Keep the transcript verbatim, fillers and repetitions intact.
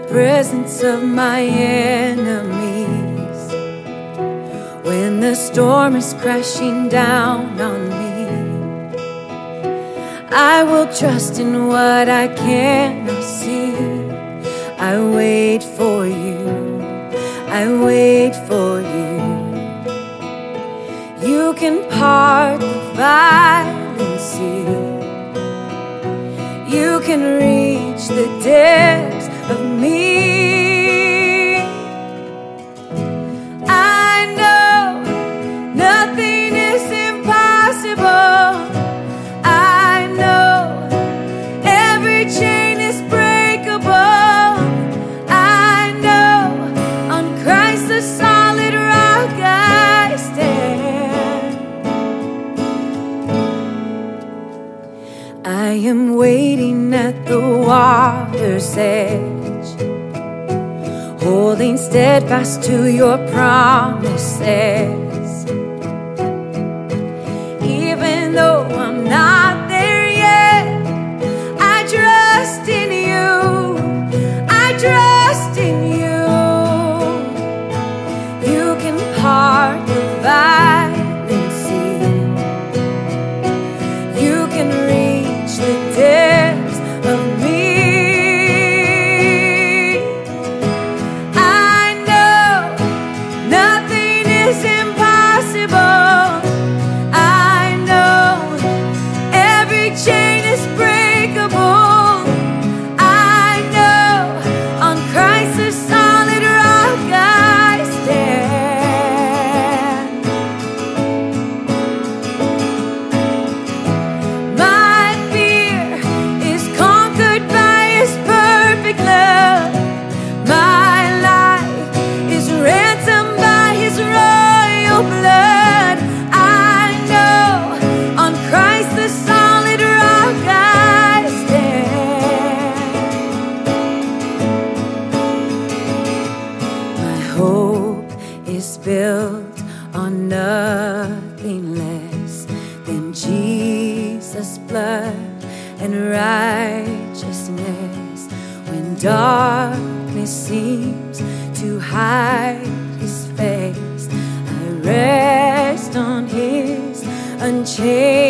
presence of my enemies. When the storm is crashing down on me, I will trust in what I cannot see. I wait for you, I wait for you. You can part the violent sea. You can reach the depths of me. I know nothing is impossible. I know every chain is breakable. I know on Christ the solid rock I stand. I am waiting at the water's edge, holding steadfast to your promises. Even though I'm not there yet, I trust in you, I trust in you. You can part the violent sea. You can reach the depths of me. I know nothing is impossible. I know every chain is breakable. I know on Christ the solid rock I stand. My fear is conquered by His perfect love. My life is ransomed by His royal blood. I know on Christ the solid rock I stand. My hope is built on nothing less than Jesus' blood and righteousness. When darkness seems to hide His face, I rest on His unchanging